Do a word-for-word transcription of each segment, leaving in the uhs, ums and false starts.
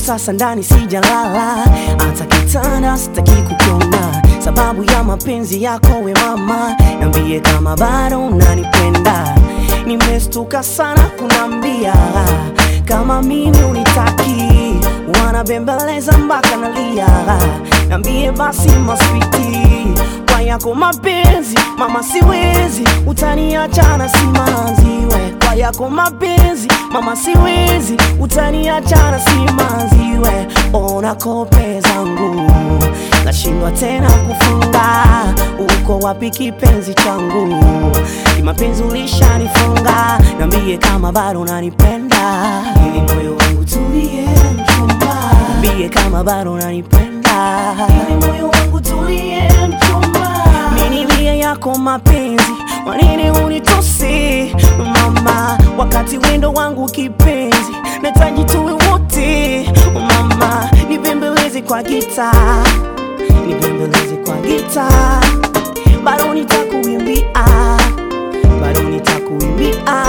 sasa ndani sijalala, hata kitanda sitaki kukiona, sababu ya mapenzi yako we mama. Niambie kama bado unanipenda, nimestuka sana kunambia kama mimi unitaki, wanabembeleza mpaka nalia. Niambie basi maswiti, kwa yako mapenzi mama siwezi, utaniacha na simanzi we. Kwa yako mapenzi mama siwezi, utaniacha na simanzi we. Ona kope zangu nashindwa tena kufunga, uko wapi kipenzi changu? Kimapenzi ulishanifunga, niambie kama bado unanipenda, ili moyo wangu tulie mchumba. Niambie kama bado unanipenda, ili moyo wangu tulie mchumba. Mimi nilie yako mapenzi, kwa nini unitose mama, wakati wendo wangu kipenzi, nahitaji tuwe wote mama. Nibembeleze kwa gita, nibembeleze kwa gita, bado nitakuimbia, bado nitakuimbia.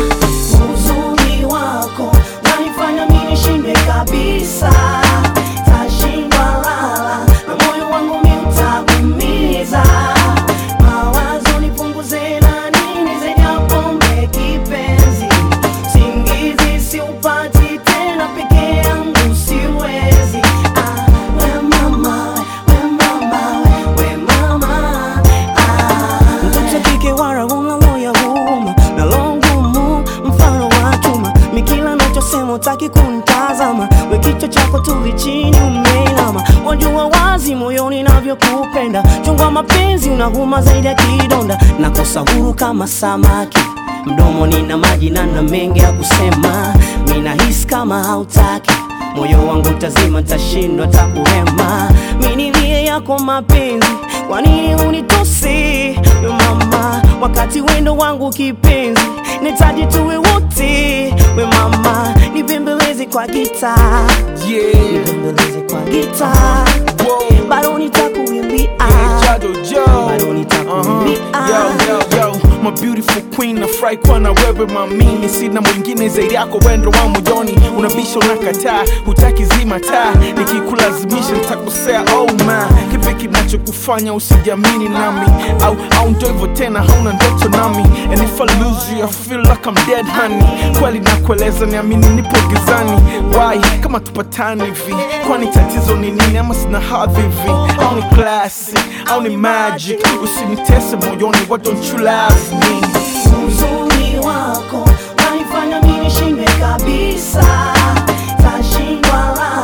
Uzuri wako unanifanya mimi nishinde kabisa, tashindwa lala na moyo wangu mimi utakuumiza. Mawazo nipunguze na nini zaidi ya pombe kipenzi, singizi siupati tena peke yangu siwezi. Ah, we mama, we mama, we mama. Ah, mtoto kike wara una moyo huma na longumu mfano wa chuma, mikila nachosema utaki kunitazama, we kichwa chako tuli chini umeinama. Wajua wazi moyoni navyokupenda, chungwa mapenzi unahuma zaidi ya kidonda. Nakosa huru kama samaki, mdomo nina maji na na mengi ya kusema. Mina hisi kama hautaki, moyo wangu tazima tashindwa takuhema. Mimi nilie yako mapenzi, kwa nini unitose mama, wakati wendo wangu kipenzi, nahitaji tuwe wote we mama. Nibembeleze kwa gita, Yeah, nibembeleze kwa gita, whoa, bado nitakuimbia, yeah, Jado Joe. bado nitakuimbia. Yo, yo, yo, my beautiful queen, nafurahi kuwa na wewe mamini, sina mwingine zaidi yako, wendo wa moyoni. Unabisha unakataa, hutaki zima taa, nikikulazimisha nitakosea. Oh man, kipi kinachokufanya usijamini nami? Au au ndo hivyo tena, hauna ndoto nami? And if I lose you I feel like I'm dead honey. Kweli nakueleza niamini, nipo gizani. Why kama tupatani hivi, kwani tatizo ni nini? Ama sina hadhi hivi, au ni classy, au ni magic? Usinitese moyoni, why don't you love me? Uzuri wako unanifanya mimi nishinde kabisa, tashindwa lala